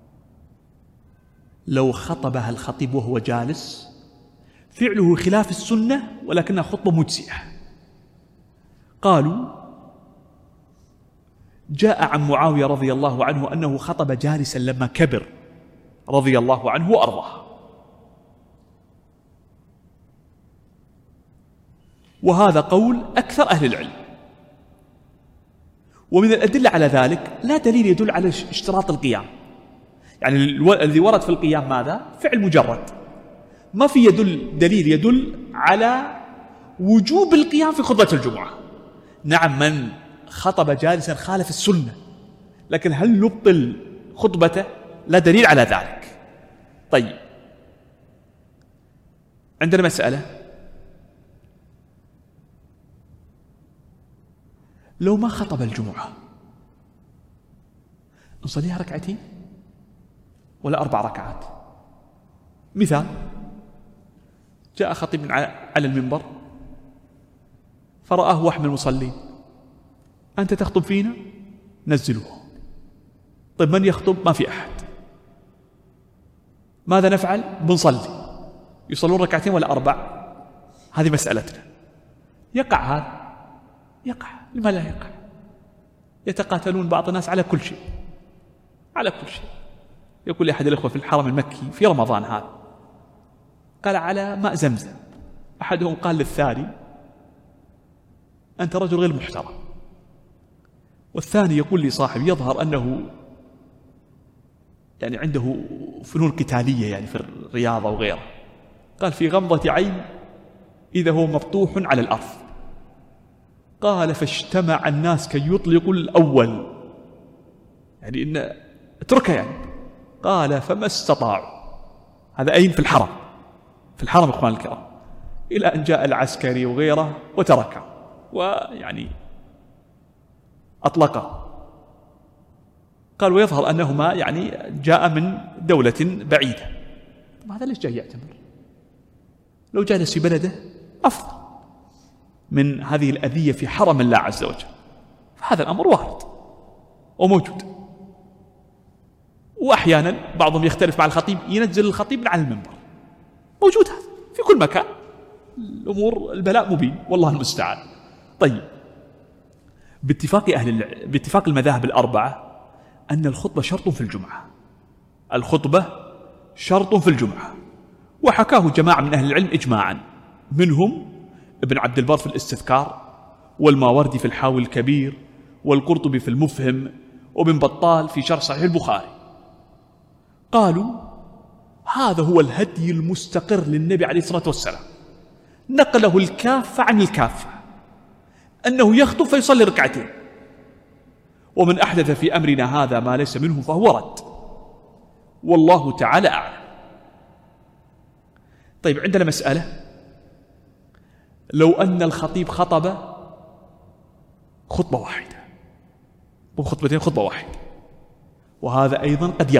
لو خطبها الخطيب وهو جالس فعله خلاف السنة، ولكنها خطبة مجزئة. قالوا: جاء عن معاوية رضي الله عنه أنه خطب جالسا لما كبر رضي الله عنه وأرضاه. وهذا قول أكثر أهل العلم. ومن الأدلة على ذلك لا دليل يدل على اشتراط القيام، يعني الذي ورد في القيام ماذا؟ فعل مجرد، ما في دليل يدل على وجوب القيام في خطبة الجمعة. نعم من خطب جالسا خالف السنة، لكن هل نبطل خطبته؟ لا دليل على ذلك. طيب عندنا مسألة، لو ما خطب الجمعة نصليها ركعتين ولا 4 ركعات؟ مثال، جاء خطيب على المنبر فرآه واحد من المصلين، أنت تخطب فينا؟ نزلوه. طيب من يخطب؟ ما في أحد. ماذا نفعل؟ بنصلي. يصلون ركعتين ولا 4؟ هذه مسألتنا. يقع هذا؟ يقع. لما لا يقع؟ يتقاتلون بعض الناس على كل شيء، على كل شيء. يقول لي أحد الأخوة في الحرم المكي في رمضان هذا، قال على ماء زمزم، أحدهم قال للثاني أنت رجل غير محترم، والثاني يقول لي صاحب يظهر أنه يعني عنده فنون قتالية يعني في الرياضة وغيره، قال في غمضة عين إذا هو مبطوح على الأرض. قال فاجتمع الناس كي يطلقوا الأول، يعني إن اتركه يعني. قال فما استطاعوا، هذا أين؟ في الحرم، في الحرم إخوان الكرام، إلى أن جاء العسكري وغيره وتركه ويعني أطلقه. قال ويظهر أنهما يعني جاء من دولة بعيدة. هذا ليش جاي يعتمر؟ لو جالس في بلده أفضل من هذه الأذية في حرم الله عز وجل. فهذا الأمر وارد وموجود. وأحيانا بعضهم يختلف مع الخطيب، ينزل الخطيب عن المنبر، موجود هذا في كل مكان. الأمور البلاء مبين والله المستعان. طيب باتفاق المذاهب الأربعة أن الخطبة شرط في الجمعة، الخطبة شرط في الجمعة، وحكاه جماعة من أهل العلم إجماعا، منهم ابن عبد البر في الاستذكار، والماوردي في الحاوي الكبير، والقرطبي في المفهم، وابن بطال في شرح صحيح البخاري. قالوا هذا هو الهدي المستقر للنبي عليه الصلاة والسلام، نقله الكافة عن الكافة، أنه يخطب فيصلي ركعتين، ومن أحدث في أمرنا هذا ما ليس منه فهو رد، والله تعالى أعلم. طيب عندنا مسألة، لو أن الخطيب خطب خطبة واحدة، مو خطبتين، خطبة واحدة، وهذا أيضا قد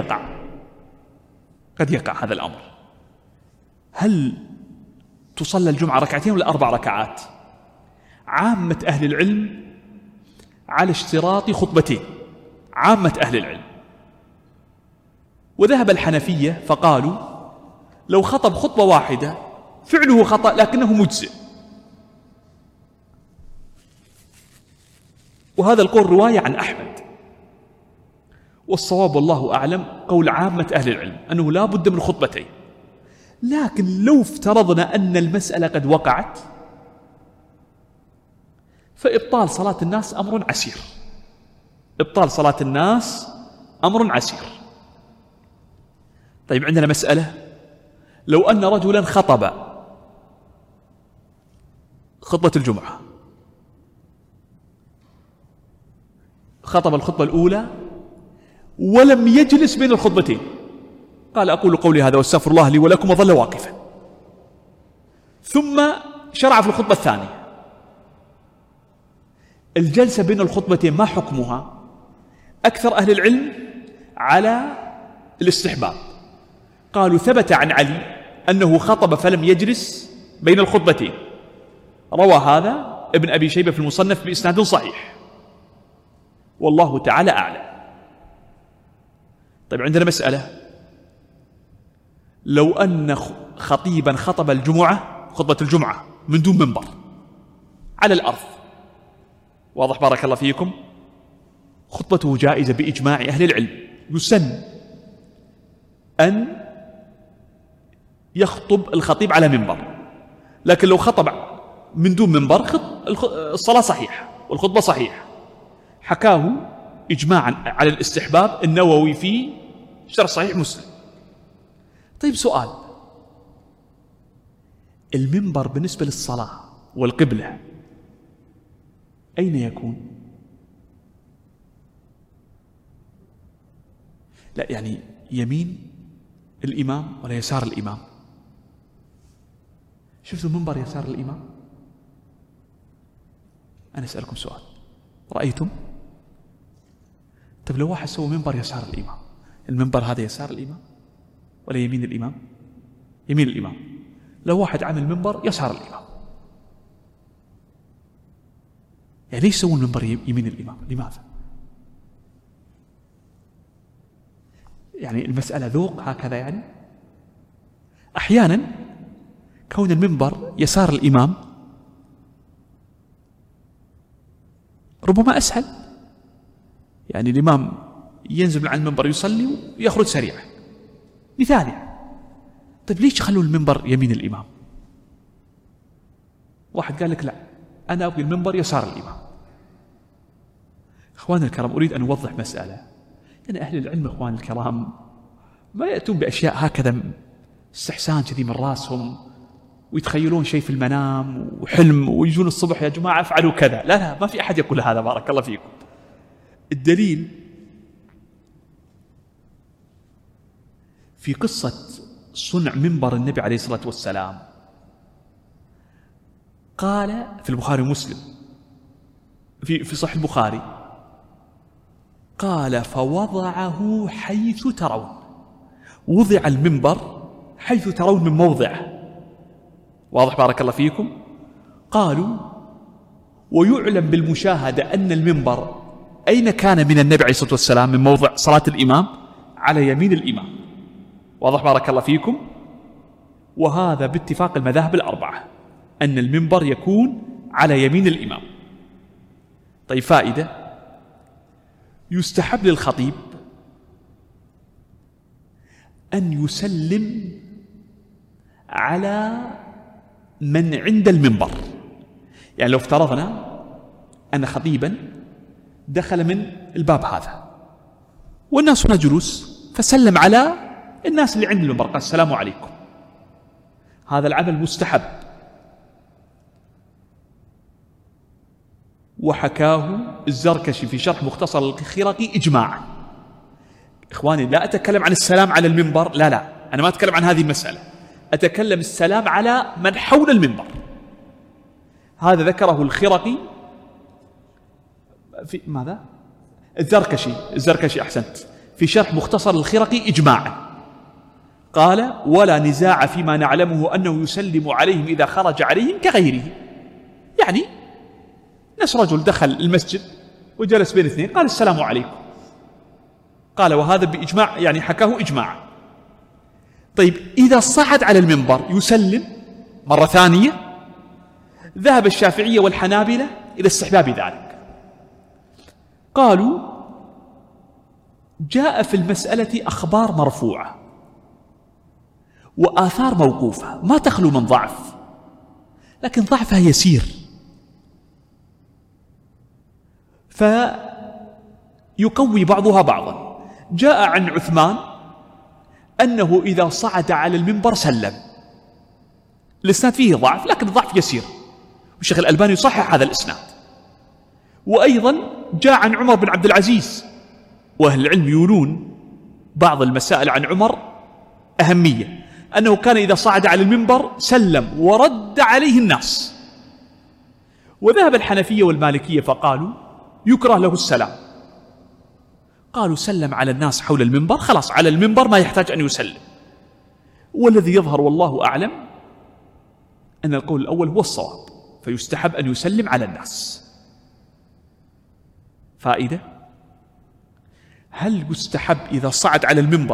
يقع هذا الأمر، هل تصلى الجمعة ركعتين ولا 4 ركعات؟ عامة أهل العلم على اشتراط خطبتين، عامة أهل العلم. وذهب الحنفية فقالوا لو خطب خطبة واحدة فعله خطأ لكنه مجزئ، وهذا القول رواية عن أحمد. والصواب والله أعلم قول عامة أهل العلم أنه لا بد من خطبتين. لكن لو افترضنا أن المسألة قد وقعت فإبطال صلاة الناس أمر عسير، إبطال صلاة الناس أمر عسير. طيب عندنا مسألة، لو أن رجلا خطب خطبة الجمعة، خطب الخطبة الأولى ولم يجلس بين الخطبتين، قال أقول قولي هذا واستغفر الله لي ولكم، وظل واقفا، ثم شرع في الخطبة الثانية. الجلسة بين الخطبتين ما حكمها؟ أكثر أهل العلم على الاستحباب. قالوا ثبت عن علي أنه خطب فلم يجلس بين الخطبتين، روى هذا ابن أبي شيبة في المصنف بإسناد صحيح، والله تعالى أعلم. طيب عندنا مسألة، لو أن خطيبا خطب الجمعة، خطبة الجمعة من دون منبر على الأرض، واضح بارك الله فيكم، خطبته جائزة بإجماع أهل العلم، يسن أن يخطب الخطيب على منبر، لكن لو خطب من دون منبر الصلاة صحيحة والخطبة صحيحة. حكاه إجماعا على الاستحباب النووي في شرح صحيح مسلم. طيب سؤال، المنبر بالنسبة للصلاة والقبلة أين يكون؟ لا يعني يمين الإمام ولا يسار الإمام؟ شفتوا المنبر يسار الإمام؟ أنا أسألكم سؤال، رأيتم؟ طيب لو واحد سوى منبر يسار الإمام، المنبر هذا يسار الإمام ولا يمين الإمام؟ يمين الإمام. لو واحد عمل منبر يسار الإمام، يعني ليش سووا المنبر يمين الإمام؟ لماذا؟ يعني المسألة ذوق هكذا. يعني أحيانا كون المنبر يسار الإمام ربما أسهل، يعني الإمام ينزل عن المنبر يصلي ويخرج سريعا مثال يعني. طيب ليش خلوا المنبر يمين الإمام؟ واحد قال لك لا أنا أبغي المنبر يسار الإمام. إخواني الكرام، أريد أن أوضح مسألة. يعني أهل العلم إخواني الكرام ما يأتون بأشياء هكذا استحسان كذي من راسهم ويتخيلون شيء في المنام وحلم ويجون الصبح يا جماعة افعلوا كذا. لا لا، ما في أحد يقول هذا، بارك الله فيكم. الدليل في قصة صنع منبر النبي عليه الصلاة والسلام، قال في البخاري ومسلم في صحيح البخاري، قال فوضعه حيث ترون، وضع المنبر حيث ترون من موضعه. واضح بارك الله فيكم؟ قالوا ويعلم بالمشاهدة أن المنبر أين كان من النبي عليه الصلاة والسلام من موضع صلاة الإمام؟ على يمين الإمام. واضح بارك الله فيكم؟ وهذا باتفاق المذاهب الأربعة أن المنبر يكون على يمين الإمام. طيب فائدة، يستحب للخطيب أن يسلم على من عند المنبر. يعني لو افترضنا أن خطيبا دخل من الباب هذا والناس هنا جلوس، فسلم على الناس اللي عند المنبر، قال السلام عليكم. هذا العمل مستحب، وحكاه الزركشي في شرح مختصر الخرقي إجماعا. إخواني لا أتكلم عن السلام على المنبر، لا لا، أنا ما أتكلم عن هذه المسألة، أتكلم السلام على من حول المنبر. هذا ذكره الخرقي في ماذا؟ الزركشي أحسنت، في شرح مختصر الخرقي إجماعا. قال ولا نزاع فيما نعلمه أنه يسلم عليهم إذا خرج عليهم كغيره. يعني نفس رجل دخل المسجد وجلس بين اثنين قال السلام عليكم، قال وهذا بإجماع، يعني حكاه إجماعا. طيب إذا صعد على المنبر يسلم مرة ثانية؟ ذهب الشافعية والحنابلة إلى استحباب ذلك. قالوا جاء في المسألة أخبار مرفوعة وآثار موقوفة ما تخلو من ضعف، لكن ضعفها يسير، فيقوي بعضها بعضا. جاء عن عثمان أنه إذا صعد على المنبر سلم. الإسناد فيه ضعف لكن ضعف يسير، والشيخ الألباني يصحح هذا الإسناد. وأيضا جاء عن عمر بن عبد العزيز، وأهل العلم يولون بعض المسائل عن عمر أهمية، أنه كان إذا صعد على المنبر سلم ورد عليه الناس. وذهب الحنفية والمالكية فقالوا يكره له السلام، قالوا سلم على الناس حول المنبر، خلاص على المنبر ما يحتاج أن يسلم. والذي يظهر والله أعلم أن القول الأول هو الصواب، فيستحب أن يسلم على الناس. فائدة، هل يستحب إذا صعد على المنبر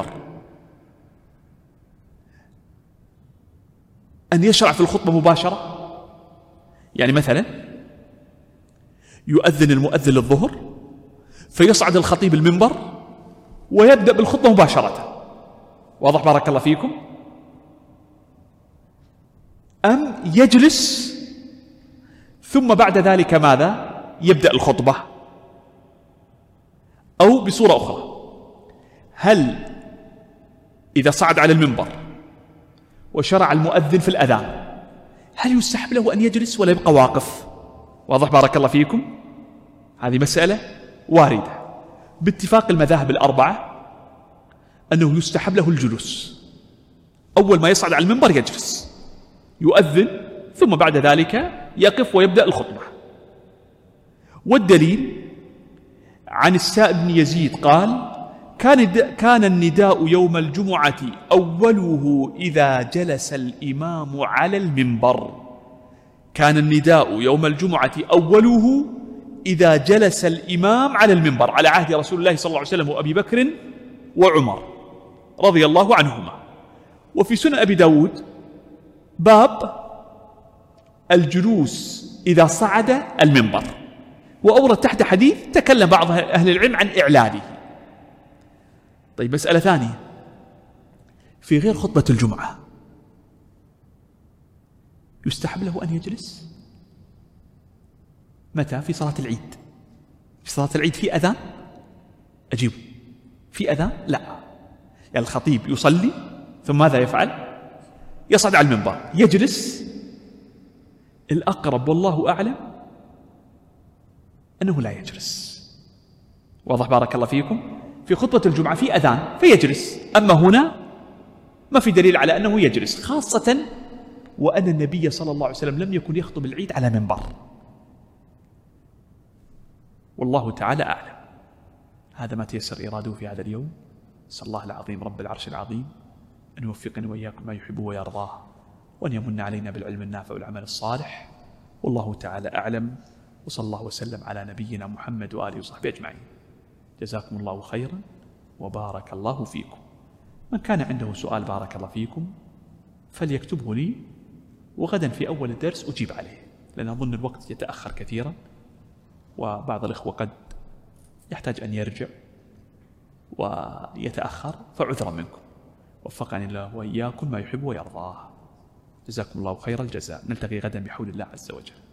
أن يشرع في الخطبة مباشرة؟ يعني مثلا يؤذن المؤذن للظهر فيصعد الخطيب المنبر ويبدأ بالخطبة مباشرة. واضح بارك الله فيكم؟ أم يجلس ثم بعد ذلك ماذا؟ يبدأ الخطبة. أو بصورة أخرى، هل إذا صعد على المنبر وشرع المؤذن في الأذان هل يستحب له أن يجلس ولا يبقى واقف؟ واضح بارك الله فيكم؟ هذه مسألة واردة باتفاق المذاهب الأربعة أنه يستحب له الجلوس. أول ما يصعد على المنبر يجلس يؤذن ثم بعد ذلك يقف ويبدأ الخطبة. والدليل عن السائب بن يزيد قال: كان النداء يوم الجمعة أوله إذا جلس الإمام على المنبر. كان النداء يوم الجمعة أوله إذا جلس الإمام على المنبر، على عهد رسول الله صلى الله عليه وسلم وأبي بكر وعمر رضي الله عنهما. وفي سنن أبي داود باب الجلوس إذا صعد المنبر، وأورد تحت حديث تكلم بعض أهل العلم عن إعلاله. طيب مسألة ثانية، في غير خطبة الجمعة يستحب له أن يجلس؟ متى؟ في صلاة العيد. في صلاة العيد في أذان؟ أجيب، في أذان؟ لا، يعني الخطيب يصلي ثم ماذا يفعل؟ يصعد على المنبر يجلس. الأقرب والله أعلم أنه لا يجلس. واضح بارك الله فيكم؟ في خطبة الجمعة في أذان فيجلس، أما هنا ما في دليل على أنه يجلس، خاصة وأن النبي صلى الله عليه وسلم لم يكن يخطب العيد على منبر. والله تعالى أعلم. هذا ما تيسر إراده في هذا اليوم. أسأل الله العظيم رب العرش العظيم أن يوفقني وإياكم ما يحب ويرضاه، وأن يمن علينا بالعلم النافع والعمل الصالح. والله تعالى أعلم، وصلى الله وسلم على نبينا محمد وآله وصحبه أجمعين. جزاكم الله خيرا وبارك الله فيكم. من كان عنده سؤال بارك الله فيكم فليكتبه لي، وغدا في أول الدرس أجيب عليه، لأن أظن الوقت يتأخر كثيرا وبعض الإخوة قد يحتاج أن يرجع ويتأخر، فعذرا منكم. وفقني الله وإياكم ما يحب ويرضاه. جزاكم الله خير الجزاء. نلتقي غدا بحول الله عز وجل.